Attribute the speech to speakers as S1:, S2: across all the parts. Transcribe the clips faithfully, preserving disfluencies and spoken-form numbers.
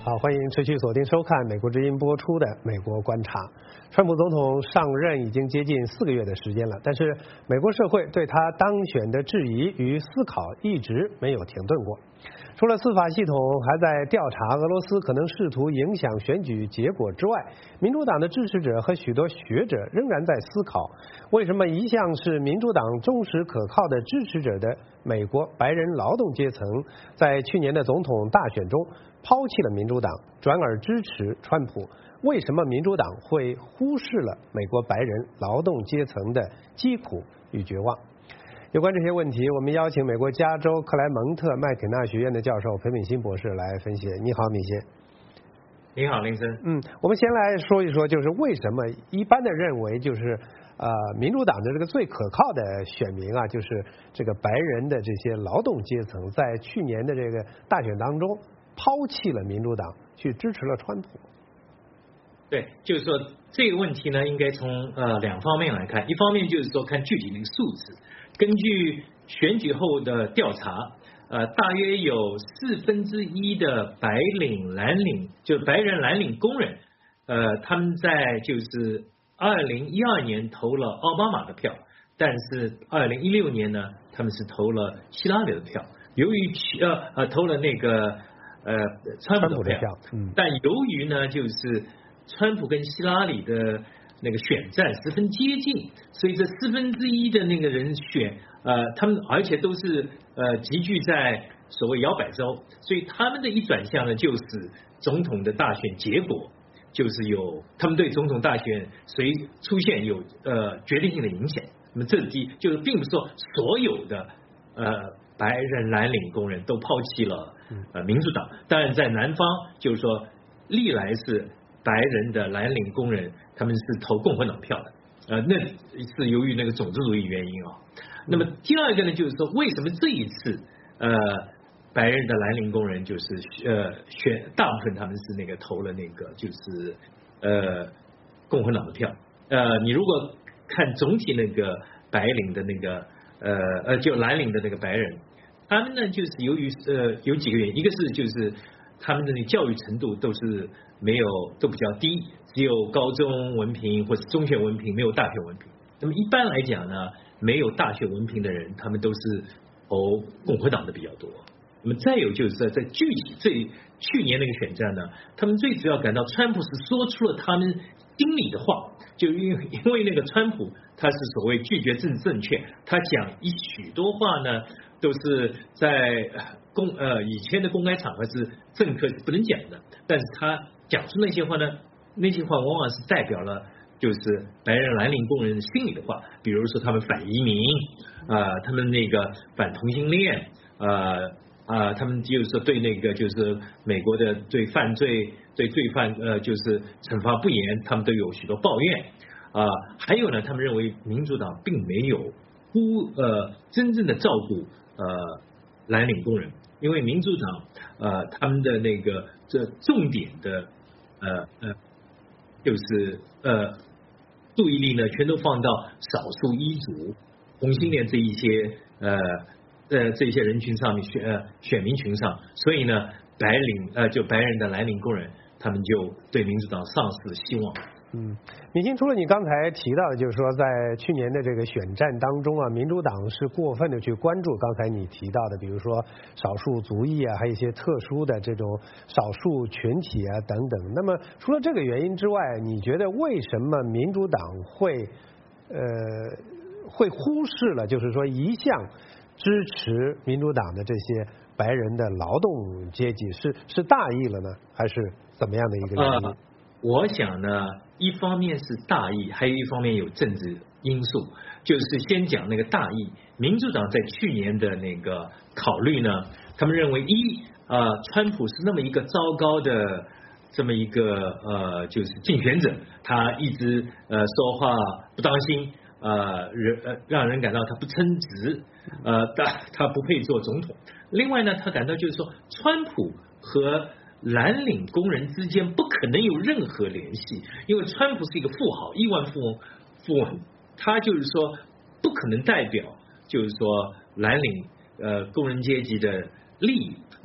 S1: 好，欢迎持续锁定收看美国之音播出的《美国观察》。川普总统上任已经接近四个月的时间了，但是美国社会对他当选的质疑与思考一直没有停顿过。除了司法系统还在调查俄罗斯可能试图影响选举结果之外，民主党的支持者和许多学者仍然在思考，为什么一向是民主党忠实可靠的支持者的美国白人劳动阶层，在去年的总统大选中抛弃了民主党，转而支持川普？为什么民主党会忽视了美国白人劳动阶层的疾苦与绝望？有关这些问题，我们邀请美国加州克莱蒙特麦肯纳学院的教授裴敏欣博士来分析。你好，敏欣。
S2: 你好，林森。
S1: 嗯，我们先来说一说，就是为什么一般的认为，就是呃，民主党的这个最可靠的选民啊，就是这个白人的这些劳动阶层，在去年的这个大选当中抛弃了民主党，去支持了川普。
S2: 对，就是说这个问题呢，应该从呃两方面来看，一方面就是说看具体的数字。根据选举后的调查，呃，大约有四分之一的白领蓝领，就白人蓝领工人，呃，他们在就是二零一二年投了奥巴马的票，但是二零一六年呢，他们是投了希拉里的票。由于呃呃投了那个呃川普的票，
S1: 嗯，
S2: 但由于呢，就是川普跟希拉里的那个选战十分接近，所以这四分之一的那个人选，呃，他们而且都是呃集聚在所谓摇摆州，所以他们的一转向呢，就是总统的大选结果，就是有他们对总统大选谁出现有呃决定性的影响。那么这是第一，就是并不是说所有的呃白人蓝领工人都抛弃了呃民主党，当然在南方就是说历来是白人的蓝领工人，他们是投共和党票的，呃，那是由于那个种族主义原因啊。那么第二个呢，就是说为什么这一次呃白人的蓝领工人就是呃选大部分他们是那个投了那个就是呃共和党的票，呃，你如果看总体那个白领的那个呃呃就蓝领的那个白人，他们呢就是由于呃有几个原因，一个是就是他们的那教育程度都是没有都比较低，只有高中文凭或者中学文凭，没有大学文凭。那么一般来讲呢，没有大学文凭的人，他们都是投共和党的比较多。那么再有就是在在具体这去年那个选战呢，他们最主要感到川普是说出了他们心里的话，就因为因为那个川普他是所谓拒绝政治正确，他讲一许多话呢都是在公呃以前的公开场合是政客是不能讲的，但是他讲出那些话呢，那些话往往是代表了就是白人蓝领工人的心里的话，比如说他们反移民，呃，他们那个反同性恋，呃呃，他们就是说对那个就是美国的对犯罪对罪犯呃就是惩罚不严，他们都有许多抱怨啊、呃。还有呢，他们认为民主党并没有忽呃真正的照顾呃蓝领工人，因为民主党呃他们的那个这重点的呃呃就是呃注意力呢全都放到少数裔族、同性恋这一些呃呃这些人群上面选呃选民群上，所以呢白领呃就白人的蓝领工人他们就对民主党丧失希望。
S1: 嗯，敏欣，除了你刚才提到的，就是说在去年的这个选战当中啊，民主党是过分的去关注刚才你提到的，比如说少数族裔啊，还有一些特殊的这种少数群体啊等等。那么除了这个原因之外，你觉得为什么民主党会呃会忽视了，就是说一向支持民主党的这些白人的劳动阶级，是是大意了呢，还是怎么样的一个原因？
S2: 呃我想呢，一方面是大意，还有一方面有政治因素。就是先讲那个大意，民主党在去年的那个考虑呢，他们认为一呃，川普是那么一个糟糕的这么一个呃，就是竞选者，他一直呃说话不当心，呃人呃让人感到他不称职，呃他他不配做总统。另外呢，他感到就是说，川普和蓝领工人之间不可能有任何联系，因为川普是一个富豪，亿万富翁，富翁，他就是说不可能代表就是说蓝领呃工人阶级的利益。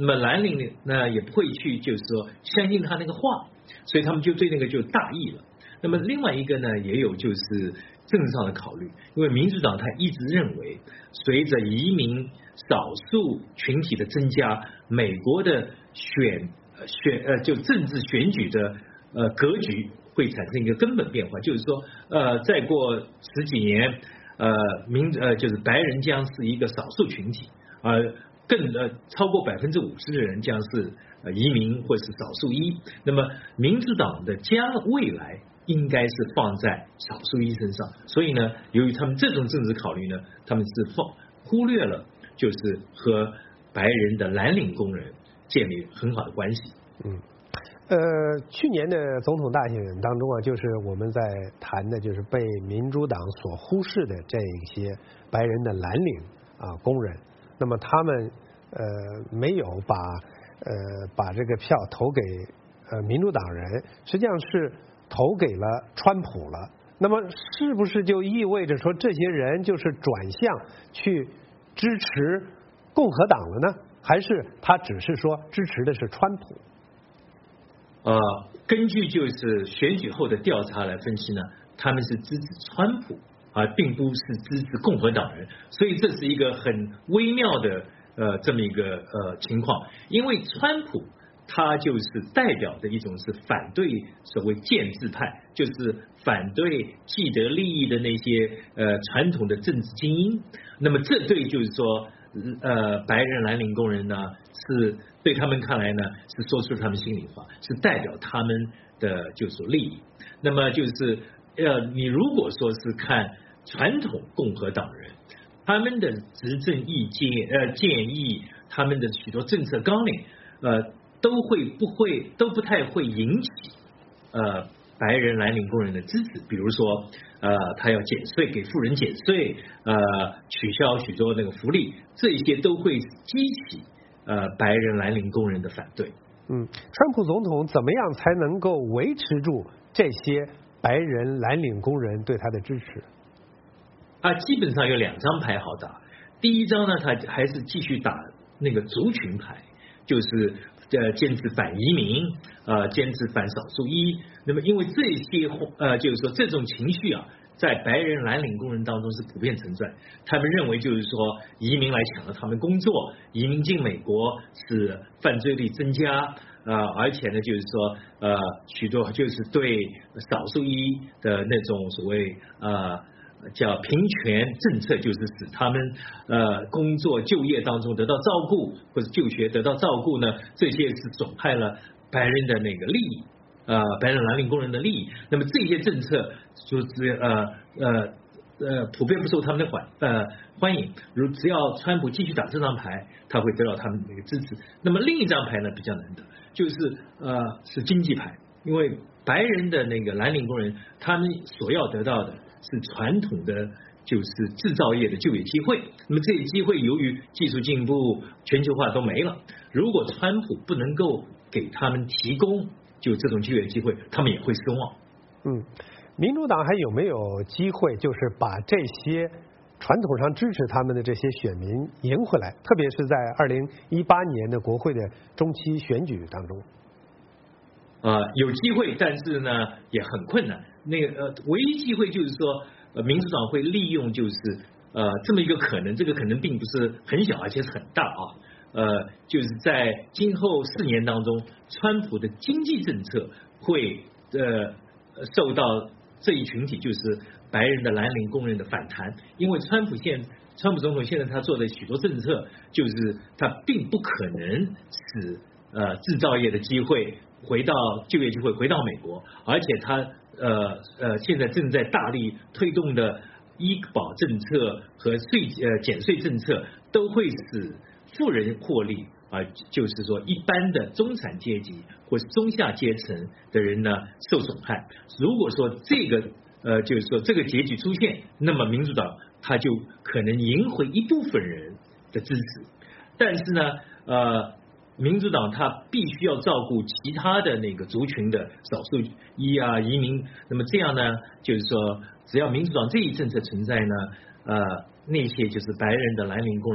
S2: 那么蓝领呢也不会去就是说相信他那个话，所以他们就对那个就大意了。那么另外一个呢，也有就是政治上的考虑，因为民主党他一直认为，随着移民少数群体的增加，美国的选选呃就政治选举的呃格局会产生一个根本变化，就是说呃再过十几年，呃民呃就是白人将是一个少数群体，呃更呃超过百分之五十的人将是呃移民或是少数裔，那么民主党的将未来应该是放在少数裔身上，所以呢，由于他们这种政治考虑呢，他们是放忽略了就是和白人的蓝领工人建立很好的关系。
S1: 嗯，呃，去年的总统大选当中啊，就是我们在谈的就是被民主党所忽视的这一些白人的蓝领啊工人，那么他们呃没有把呃把这个票投给呃民主党人，实际上是投给了川普了。那么是不是就意味着说这些人就是转向去支持共和党了呢？还是他只是说支持的是川普？
S2: 呃，根据就是选举后的调查来分析呢，他们是支持川普，而并不是支持共和党人，所以这是一个很微妙的呃这么一个呃情况，因为川普他就是代表的一种是反对所谓建制派，就是反对既得利益的那些呃传统的政治精英，那么这对就是说呃白人蓝领工人呢是对他们看来呢是说出他们心里话，是代表他们的就是说利益。那么就是呃你如果说是看传统共和党人他们的执政意见呃建议，他们的许多政策纲领呃都会不会都不太会引起呃白人蓝领工人的支持，比如说呃他要减税，给富人减税，呃取消许多那个福利，这些都会激起呃白人蓝领工人的反对。
S1: 嗯，川普总统怎么样才能够维持住这些白人蓝领工人对他的支持？
S2: 啊，基本上有两张牌好打。第一张呢，他还是继续打那个族群牌，就是呃坚持反移民，呃坚持反少数裔。那么因为这些呃就是说这种情绪啊，在白人蓝领工人当中是普遍存在。他们认为就是说移民来抢了他们工作，移民进美国使犯罪率增加。呃，而且呢，就是说，呃，许多就是对少数裔的那种所谓呃叫平权政策，就是使他们呃工作就业当中得到照顾，或者就学得到照顾呢，这些是损害了白人的那个利益，呃，白人蓝领工人的利益。那么这些政策就是呃呃。呃，普遍不受他们的欢呃欢迎。如只要川普继续打这张牌，他会得到他们的一个支持。那么另一张牌呢比较难得，就是呃是经济牌，因为白人的那个蓝领工人，他们所要得到的是传统的就是制造业的就业机会。那么这些机会由于技术进步、全球化都没了，如果川普不能够给他们提供就这种就业机会，他们也会失望。
S1: 嗯。民主党还有没有机会，就是把这些传统上支持他们的这些选民赢回来？特别是在二零一八年的国会的中期选举当中。
S2: 呃，有机会，但是呢也很困难。那个呃，唯一机会就是说，呃，民主党会利用就是呃这么一个可能，这个可能并不是很小，而且是很大啊。呃，就是在今后四年当中，川普的经济政策会呃受到这一群体就是白人的蓝领工人的反弹，因为川普现川普总统现在他做的许多政策，就是他并不可能使呃制造业的机会回到就业机会回到美国，而且他呃呃现在正在大力推动的医保政策和税呃减税政策，都会使富人获利。啊，就是说，一般的中产阶级或是中下阶层的人呢受损害。如果说这个呃，就是说这个结局出现，那么民主党他就可能赢回一部分人的支持。但是呢，呃，民主党他必须要照顾其他的那个族群的少数裔啊、移民。那么这样呢，就是说，只要民主党这一政策存在呢，呃。那些就是白人的蓝领工人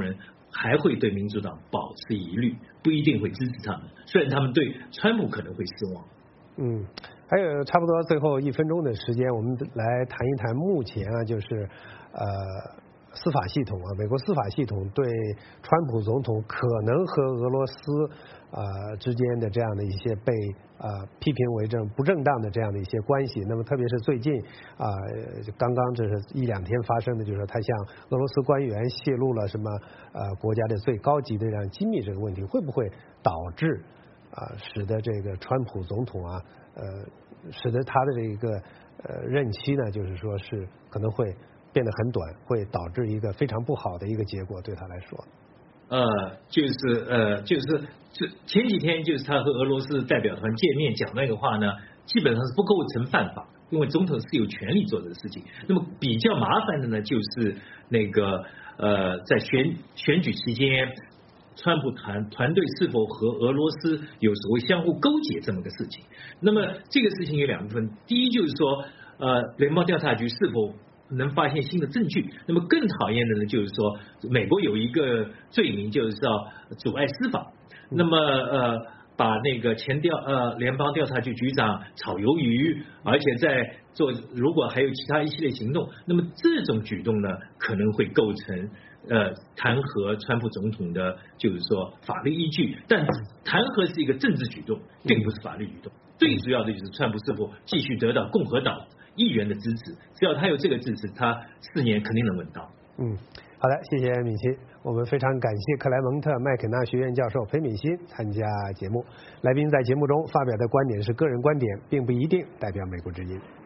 S2: 还会对民主党保持疑虑，不一定会支持他们。虽然他们对川普可能会失望。
S1: 嗯，还有差不多最后一分钟的时间，我们来谈一谈目前啊，就是呃司法系统啊，美国司法系统对川普总统可能和俄罗斯呃之间的这样的一些被呃批评为正不正当的这样的一些关系。那么特别是最近啊、呃，刚刚这是一两天发生的，就是说他向俄罗斯官员泄露了什么呃国家的最高级的这样机密这个问题，会不会导致啊，使得这个川普总统啊，呃，使得他的这个呃任期呢，就是说是可能会变得很短，会导致一个非常不好的一个结果，对他来说。
S2: 呃，就是呃，就是这前几天就是他和俄罗斯代表团见面讲那个话呢，基本上是不构成犯法，因为总统是有权利做这个事情。那么比较麻烦的呢，就是那个呃，在选选举期间。川普团团队是否和俄罗斯有所谓相互勾结这么个事情？那么这个事情有两部分，第一就是说，呃，联邦调查局是否能发现新的证据？那么更讨厌的呢，就是说，美国有一个罪名，就是叫阻碍司法。那么呃，把那个前调呃联邦调查局局长炒鱿鱼，而且在做，如果还有其他一系列行动，那么这种举动呢，可能会构成。呃，弹劾川普总统的，就是说法律依据，但弹劾是一个政治举动，并不是法律举动。最主要的就是川普是否继续得到共和党议员的支持，只要他有这个支持，他四年肯定能稳到。
S1: 嗯，好的，谢谢敏欣。我们非常感谢克莱蒙特麦肯纳学院教授裴敏欣参加节目。来宾在节目中发表的观点是个人观点，并不一定代表美国之音。